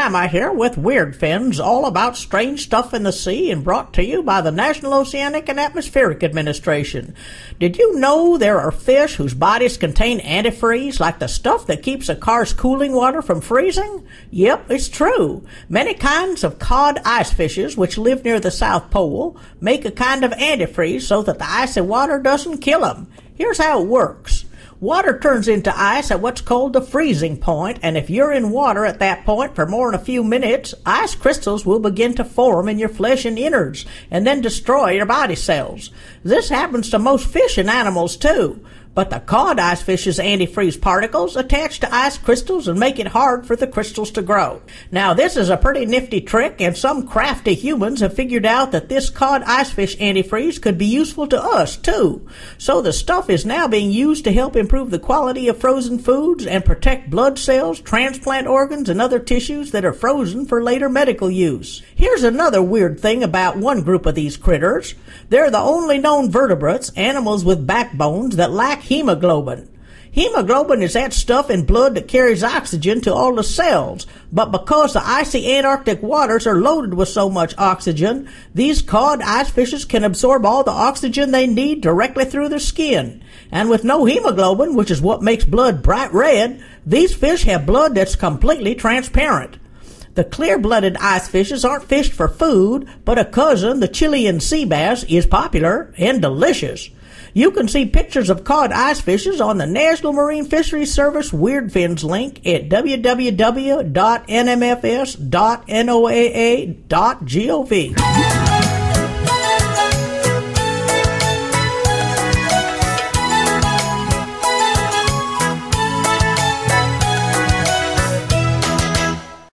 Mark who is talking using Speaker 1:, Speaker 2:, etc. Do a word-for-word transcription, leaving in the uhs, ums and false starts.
Speaker 1: Lima here with Weird Fins, all about strange stuff in the sea, and brought to you by the National Oceanic and Atmospheric Administration. Did you know there are fish whose bodies contain antifreeze, like the stuff that keeps a car's cooling water from freezing? Yep, it's true. Many kinds of cod ice fishes, which live near the South Pole, make a kind of antifreeze so that the icy water doesn't kill them. Here's how it works. Water turns into ice at what's called the freezing point, and if you're in water at that point for more than a few minutes, ice crystals will begin to form in your flesh and innards, and then destroy your body cells. This happens to most fish and animals too. But the cod ice fish's antifreeze particles attach to ice crystals and make it hard for the crystals to grow. Now, this is a pretty nifty trick, and some crafty humans have figured out that this cod ice fish antifreeze could be useful to us, too. So the stuff is now being used to help improve the quality of frozen foods and protect blood cells, transplant organs, and other tissues that are frozen for later medical use. Here's another weird thing about one group of these critters. They're the only known vertebrates, animals with backbones, that lack hemoglobin. Hemoglobin is that stuff in blood that carries oxygen to all the cells, but because the icy Antarctic waters are loaded with so much oxygen, these cod ice fishes can absorb all the oxygen they need directly through their skin. And with no hemoglobin, which is what makes blood bright red, these fish have blood that's completely transparent. The clear-blooded ice fishes aren't fished for food, but a cousin, the Chilean sea bass, is popular and delicious. You can see pictures of cod ice fishes on the National Marine Fisheries Service Weird Fins link at w w w dot n m f s dot n o a a dot gov.